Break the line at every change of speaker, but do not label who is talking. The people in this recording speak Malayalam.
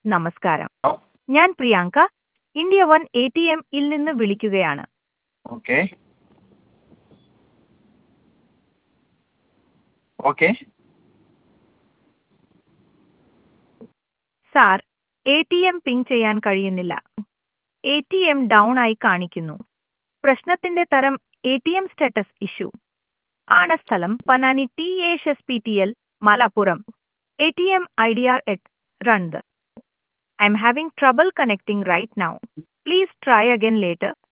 നമസ്കാരം.
ഓ,
ഞാൻ പ്രിയാങ്ക, ഇന്ത്യ വൺ ATM ൽ നിന്ന് വിളിക്കുകയാണ്.
ഓക്കെ ഓക്കെ
സാർ, ATM പിങ് ചെയ്യാൻ കഴിയുന്നില്ല. ATM ഡൗൺ ആയി കാണിക്കുന്നു. പ്രശ്നത്തിന്റെ തരം ATM സ്റ്റാറ്റസ് ഇഷ്യൂ ആണ്. സ്ഥലം Panani THSPTL Malappuram. ATM IDR at Rand. I'm having trouble connecting right now. Please try again later.